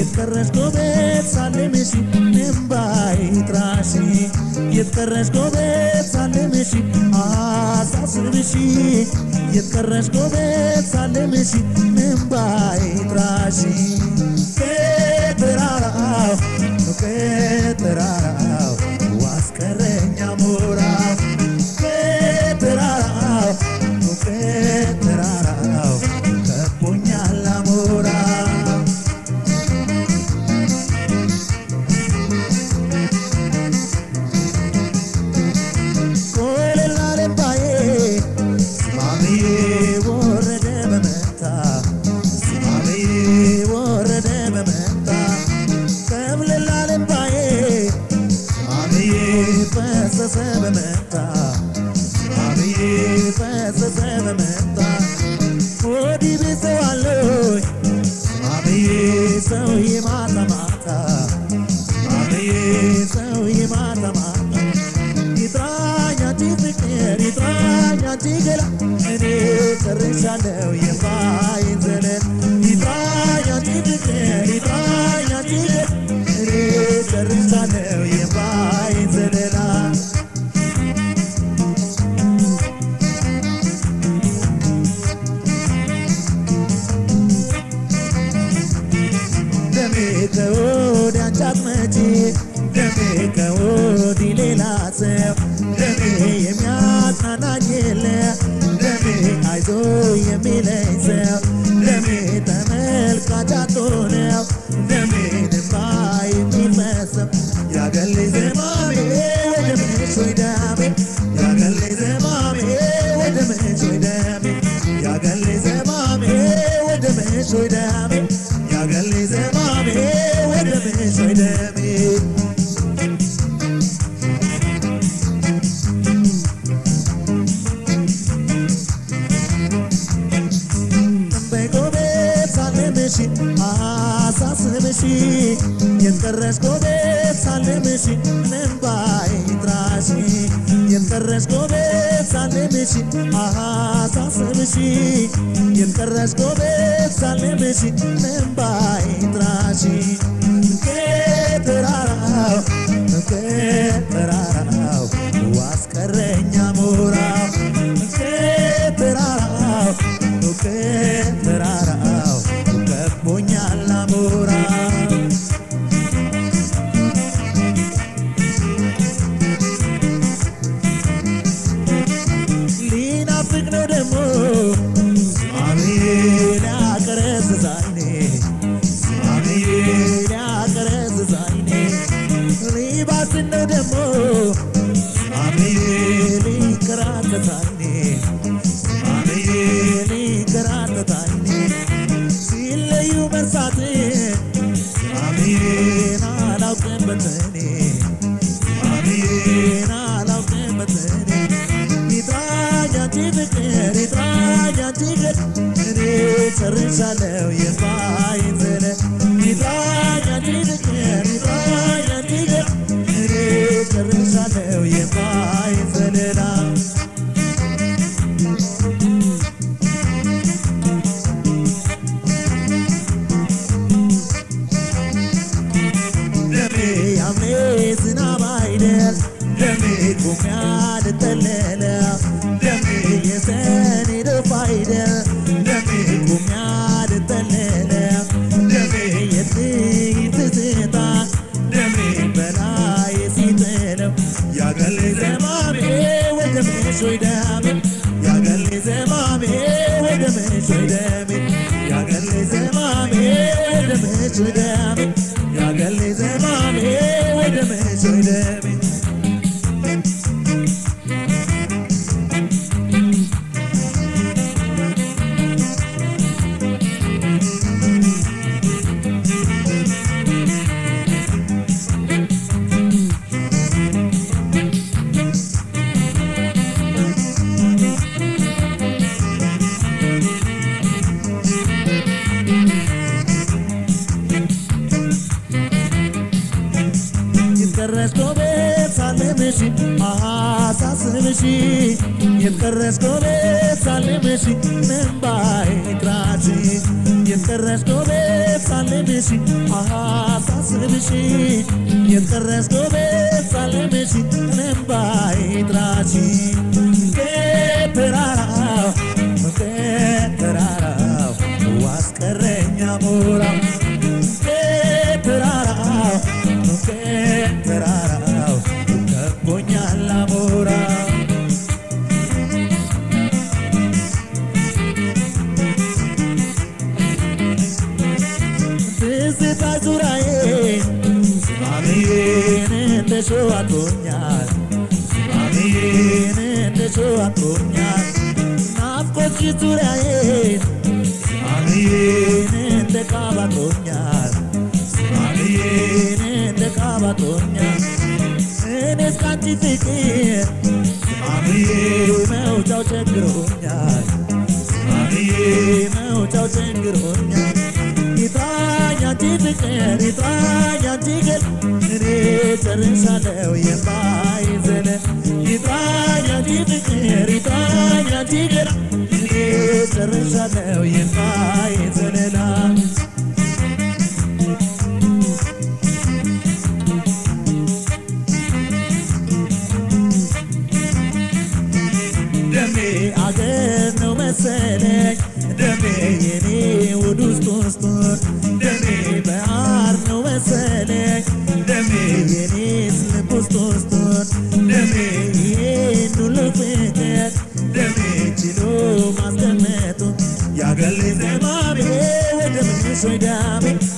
يتكرشكو بيت سالمشي من باي تراشي يتكرشكو بيت سالمشي ساسمشي يتكرشكو بيت سالمشي من باي تراشي كتراو كتراو واسكرنيا موراو كتراو كتراو كبونيا لاموراو የቀረሽ ጎበዝ ሳለምሽ ሳስብሽ የቀረሽ ጎበዝ ሳለምሽ እንባዬ ድራሽ ከተራራው ዋስቀረኛ ሞራ ከተራራው ከቦኛል አሞራ ትዝታ ዙራዬ ስማሜን እንደሾህ አጥሮኛል ስማሜን እንደሾህ አጥሮኛል ናፍቆት ዙራዬ ስማሜን እንደ ካብ አጥሮኛል ስማሜን እንደ ካብ አጥሮኛል እኔስ ካንቺ ፍቅር ስማሜ መውጫው ቸግሮኛል ስማሜ መውጫው ቸግሮኛል ይታኝ አንቺ ፍቅር ይታኝ አንቺ ገል እኔ ጨርሻለሁ የማይዘለ ይታኝ አንቺ ፍቅር ይታኝ አንቺ ገል እኔ ጨርሻለሁ የማይዘለላ ደሜ አገር ነው መሰለኝ ደሜ የኔ ውድ ውስጥ ደሜ ባህር ነው መሰለኝ ደሜ የኔስ ልብ ውስጥ ደሜ ይሄን ሁሉ ፍቅር ደሜ ችሎ ማስቀመጡ ያገል ዘማሜ ወደ ምንሽ ወዳሜ